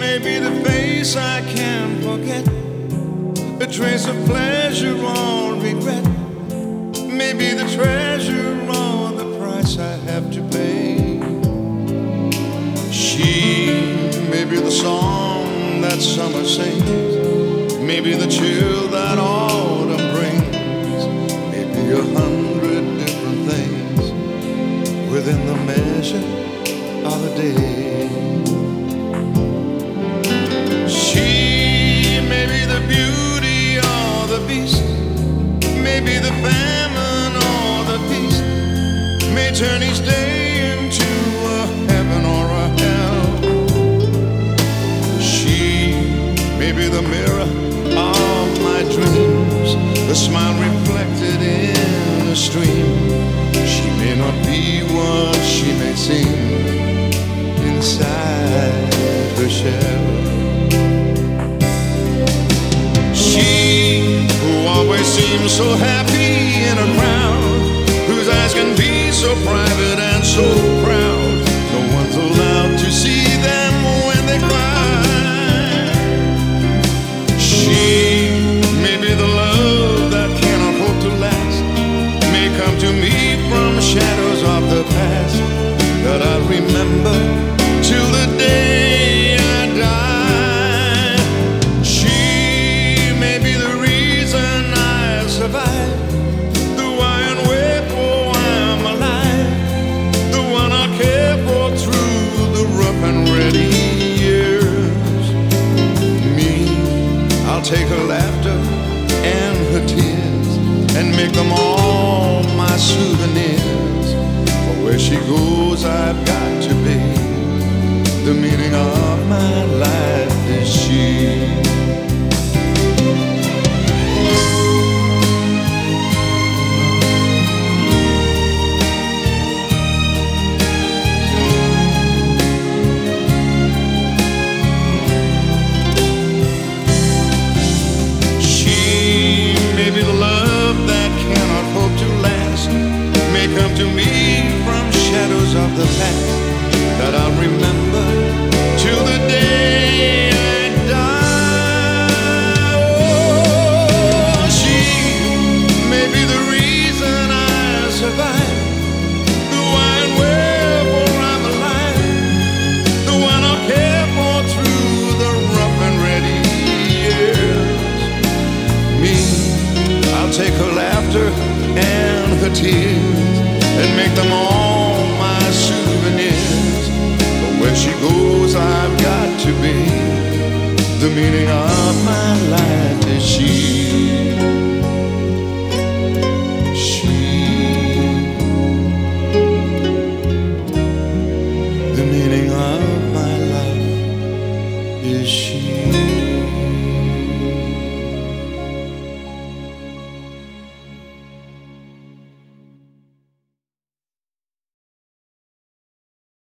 be the face I can't forget, a trace of pleasure or regret, maybe the treasure or the price I have to pay. She may be the song that summer sings, maybe the chill that autumn brings, maybe 100 different things within the measure of a day. She may be the beauty or the beast, maybe the famine or the feast, may turn each day into a heaven or a hell. She may be the mirror of my dreams, the smile reflected in a stream. She may not be what she may seem inside her shell. She who always seems so happy in a crowd, whose eyes can be so private and so proud, no one's allowed to see them when they cry. She may be the love that cannot hope to last, may come to me from shadows of the past that I'll remember till the day I die. She may be the reason I survive, the why and wherefore I'm alive, the one I'll care for through the rough and ready years. Me, I'll take her laughter and her tears and make them all my souvenirs. For where she goes, I've got to be. The meaning of my life is she. She may be the love that cannot hope to last, may come to me from shadows of the past that I'll remember till the day I die. Oh, she may be the reason I survive, the why and wherefore I'm alive, the one I'll care for through the rough and ready years. Me, I'll take her laughter and her tears and make them all my souvenirs. But where she goes, I've got to be. The meaning of my life is she. She. The meaning of my life is she.